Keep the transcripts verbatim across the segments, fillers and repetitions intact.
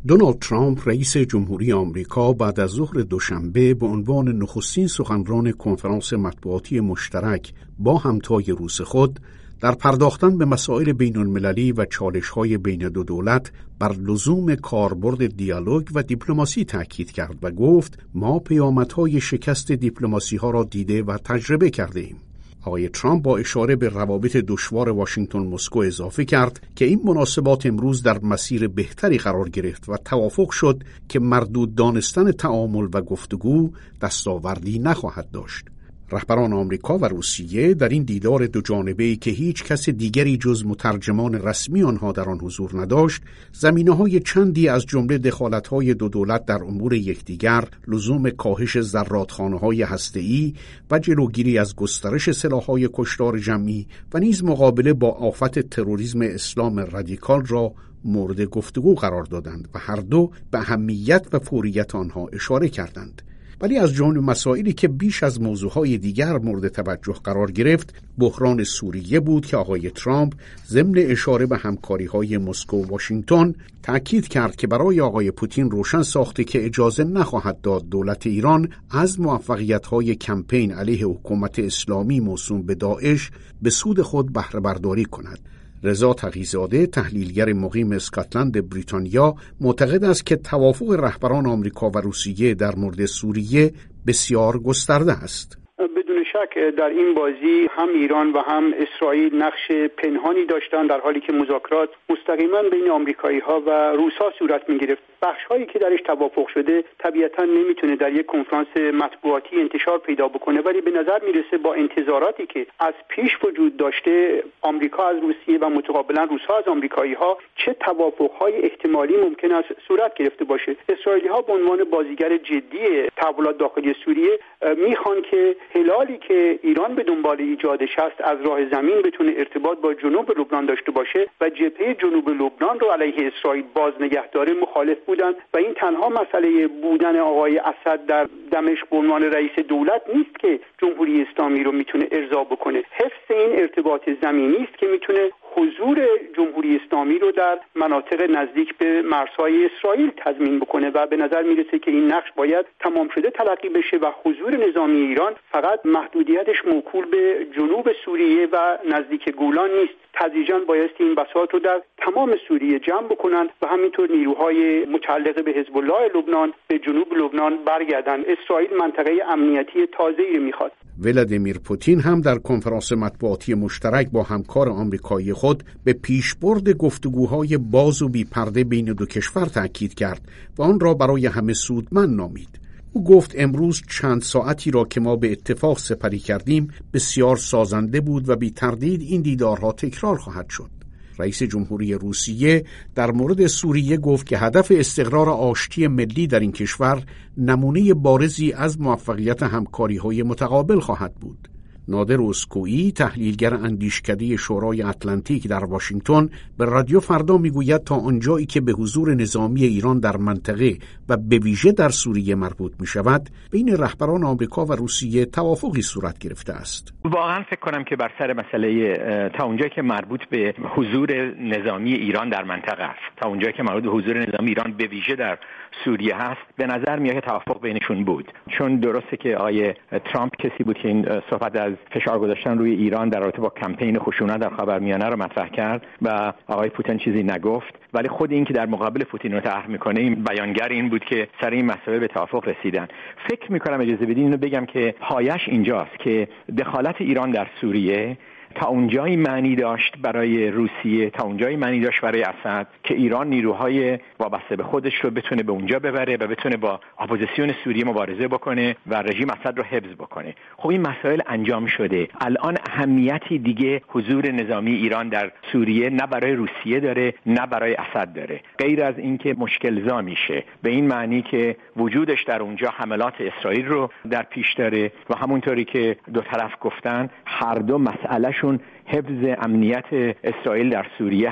دونالد ترامپ رئیس جمهوری آمریکا بعد از ظهر دوشنبه به عنوان نخستین سخنران کنفرانس مطبوعاتی مشترک با همتای روس خود در پرداختن به مسائل بین المللی و چالش‌های بین دو دولت بر لزوم کاربرد دیالوگ و دیپلماسی تاکید کرد و گفت ما پیامدهای شکست دیپلماسی‌ها را دیده و تجربه کرده ایم. آقای ترامپ با اشاره به روابط دشوار واشنگتن مسکو اضافه کرد که این مناسبات امروز در مسیر بهتری قرار گرفت و توافق شد که مردود دانستن تعامل و گفتگو دستاوردی نخواهد داشت. رهبران آمریکا و روسیه در این دیدار دو جانبه‌ای که هیچ کس دیگری جز مترجمان رسمی آنها در آن حضور نداشت، زمینه‌های چندی از جمله دخالت‌های دو دولت در امور یکدیگر، لزوم کاهش ذراتخانه‌های هسته‌ای و جلوگیری از گسترش سلاح‌های کشتار جمعی و نیز مقابله با آفت تروریسم اسلام رادیکال را مورد گفتگو قرار دادند و هر دو به اهمیت و فوریت آنها اشاره کردند. ولی از جمله مسائلی که بیش از موضوعهای دیگر مورد توجه قرار گرفت، بحران سوریه بود که آقای ترامپ ضمن اشاره به همکاری‌های مسکو و واشنگتن تأکید کرد که برای آقای پوتین روشن ساخته که اجازه نخواهد داد دولت ایران از موفقیت‌های کمپین علیه حکومت اسلامی موسوم به داعش به سود خود بهره برداری کند. رضا تقی‌زاده، تحلیلگر مقیم اسکاتلند بریتانیا، معتقد است که توافق رهبران آمریکا و روسیه در مورد سوریه بسیار گسترده است. بدون شک در این بازی هم ایران و هم اسرائیل نقش پنهانی داشتند، در حالی که مذاکرات مستقیما بین آمریکایی‌ها و روس‌ها صورت می‌گرفت. بخش‌هایی که درش توافق شده طبیعتاً نمیتونه در یک کنفرانس مطبوعاتی انتشار پیدا بکنه، ولی به نظر میرسه با انتظاراتی که از پیش وجود داشته آمریکا از روسیه و متقابلا روس‌ها از آمریکایی‌ها چه توافق‌های احتمالی ممکن است صورت گرفته باشه. اسرائیلی‌ها به عنوان بازیگر جدی تحولات داخلی سوریه میخوان که هلالی که ایران به دنبال ایجادش است از راه زمین بتونه ارتباط با جنوب لبنان داشته باشه و جبهه جنوب لبنان رو علیه اسرائیل باز نگه داره مخالف بودند و این تنها مسئله بودن آقای اسد در دمشق به عنوان رئیس دولت نیست که جمهوری اسلامی رو میتونه ارضا بکنه. حفظ این ارتباط زمینی است که میتونه حضور جمهوری اسلامی رو در مناطق نزدیک به مرزهای اسرائیل تضمین بکنه و به نظر میرسه که این نقش باید تمام شده تلقی بشه و حضور نظامی ایران فقط محدودیتش موکول به جنوب سوریه و نزدیک گولان نیست. تدریجاً بایستی این بساط رو در تمام سوریه جمع بکنند و همینطور نیروهای متعلق به حزب الله لبنان به جنوب لبنان برگردند. اسرائیل منطقه امنیتی تازه‌ای میخواد. ولادیمیر پوتین هم در کنفرانس مطبوعاتی مشترک با همکار آمریکایی خود به پیشبرد گفتگوهای باز و بی‌پرده بین دو کشور تأکید کرد و آن را برای همه سودمند نامید. او گفت امروز چند ساعتی را که ما به اتفاق سپری کردیم بسیار سازنده بود و بی تردید این دیدارها تکرار خواهد شد. رئیس جمهوری روسیه در مورد سوریه گفت که هدف استقرار آشتی ملی در این کشور نمونه بارزی از موفقیت همکاری‌های متقابل خواهد بود. نادر اسکوئی، تحلیلگر اندیشکده شورای اتلانتیک در واشنگتن، به رادیو فردا میگوید تا آنجایی که به حضور نظامی ایران در منطقه و به ویژه در سوریه مربوط می شود، بین رهبران آمریکا و روسیه توافقی صورت گرفته است. واقعا فکر کنم که بر سر مسئله تا اونجایی که مربوط به حضور نظامی ایران در منطقه است، تا اونجایی که مربوط به حضور نظامی ایران به ویژه در سوریه هست، به نظر میاد توافق بینشون بود. چون درسته که آیه ترامپ کسی بود که این صحبت از فشار گذاشتن روی ایران در رابطه با کمپین خشونت در خاورمیانه رو مطرح کرد و آقای پوتین چیزی نگفت، ولی خود این که در مقابل پوتین رو طرح میکنه این بیانگر این بود که سر این مسئله به توافق رسیدن. فکر میکنم اجازه بدین اینو بگم که پایش اینجاست که دخالت ایران در سوریه تا اونجایی معنی داشت برای روسیه، تا اونجایی معنی داشت برای اسد که ایران نیروهای وابسته به خودش رو بتونه به اونجا ببره و بتونه با اپوزیسیون سوریه مبارزه بکنه و رژیم اسد رو حفظ بکنه. خب این مسائل انجام شده. الان اهمیتی دیگه حضور نظامی ایران در سوریه نه برای روسیه داره نه برای اسد داره، غیر از اینکه مشکل‌زا میشه به این معنی که وجودش در اونجا حملات اسرائیل رو در پیش داره و همونطوری که دو طرف گفتن هر دو مسئله حفظ امنیت اسرائیل در سوریه هست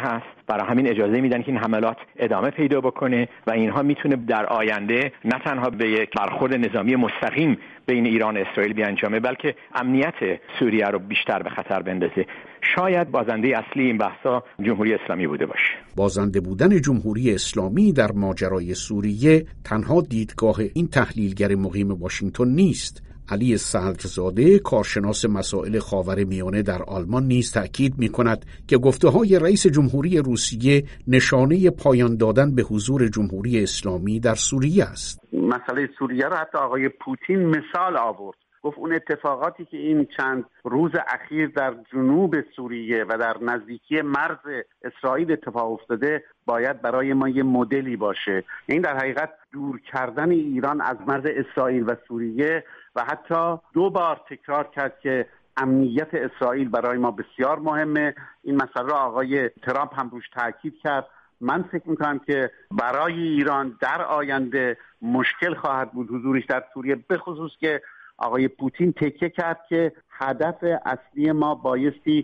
برای همین اجازه میدن که این حملات ادامه پیدا بکنه و اینها میتونه در آینده نه تنها به یک برخورد نظامی مستقیم بین ایران و اسرائیل بیانجامه، بلکه امنیت سوریه رو بیشتر به خطر بندازه. شاید بازنده اصلی این بحثا جمهوری اسلامی بوده باشه. بازنده بودن جمهوری اسلامی در ماجرای سوریه تنها دیدگاه این تحلیلگر مقیم واشنگتن نیست. علی صدرزاده، کارشناس مسائل خاورمیانه در آلمان، نیز تأکید می‌کند که گفته‌های رئیس جمهوری روسیه نشانه پایان دادن به حضور جمهوری اسلامی در سوریه است. مسئله سوریه را حتی آقای پوتین مثال آورد. گفت اون اتفاقاتی که این چند روز اخیر در جنوب سوریه و در نزدیکی مرز اسرائیل اتفاق افتاده باید برای ما یه مدلی باشه. این در حقیقت دور کردن ایران از مرز اسرائیل و سوریه و حتی دو بار تکرار کرد که امنیت اسرائیل برای ما بسیار مهمه. این مسئله را آقای ترامپ هم روش تاکید کرد. من فکر میکنم که برای ایران در آینده مشکل خواهد بود حضورش در سوریه، به خصوص که آقای پوتین تکیه کرد که هدف اصلی ما بایستی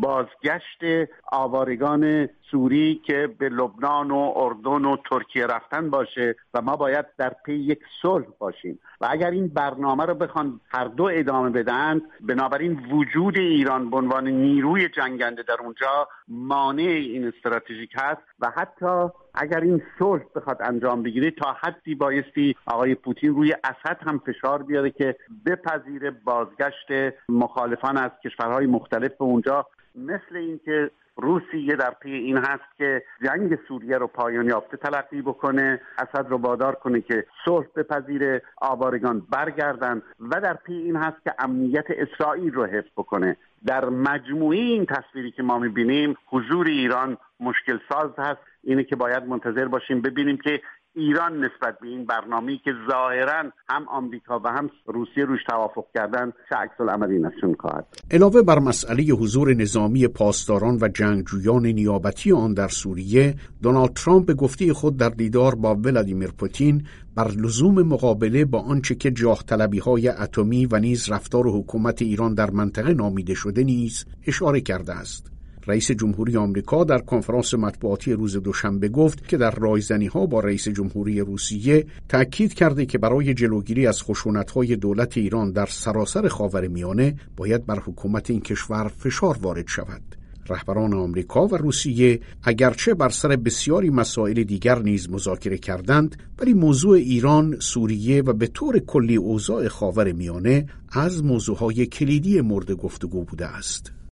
بازگشت آوارگان سوری که به لبنان و اردن و ترکیه رفتن باشه و ما باید در پی یک صلح باشیم و اگر این برنامه رو بخوان هر دو ادامه بدن، بنابراین وجود ایران به عنوان نیروی جنگنده در اونجا مانع این استراتژیک هست و حتی اگر این صلح بخواد انجام بگیره تا حدی بایستی آقای پوتین روی اسد هم فشار بیاره که بپذیره بازگشت مخالفان از کشورهای مختلف به اونجا، مثل اینکه روسیه در پی این هست که جنگ سوریه رو پایان یافته تلقی بکنه، اسد رو وادار کنه که صلح بپذیره، آوارگان برگردن و در پی این هست که امنیت اسرائیل رو حفظ بکنه. در مجموعه این تصویری که ما می‌بینیم حضور ایران مشکل ساز هست. اینه که باید منتظر باشیم ببینیم که ایران نسبت به این برنامه‌ای که ظاهراً هم آمریکا و هم روسیه روش توافق کردن چه عکس‌العملی نشون خواهد. علاوه بر مسئله حضور نظامی پاسداران و جنگجویان نیابتی آن در سوریه، دونالد ترامپ به گفته خود در دیدار با ولادیمیر پوتین بر لزوم مقابله با آنچه که جاه طلبی‌های اتمی و نیز رفتار حکومت ایران در منطقه نامیده شده نیز اشاره کرده است. رئیس جمهوری آمریکا در کنفرانس مطبوعاتی روز دوشنبه گفت که در رایزنی‌ها با رئیس جمهوری روسیه تأکید کرده که برای جلوگیری از خشونت‌های دولت ایران در سراسر خاورمیانه باید بر حکومت این کشور فشار وارد شود. رهبران آمریکا و روسیه اگرچه بر سر بسیاری مسائل دیگر نیز مذاکره کردند، ولی موضوع ایران، سوریه و به طور کلی اوضاع خاورمیانه از موضوعهای کلیدی مورد گفتگو بوده است.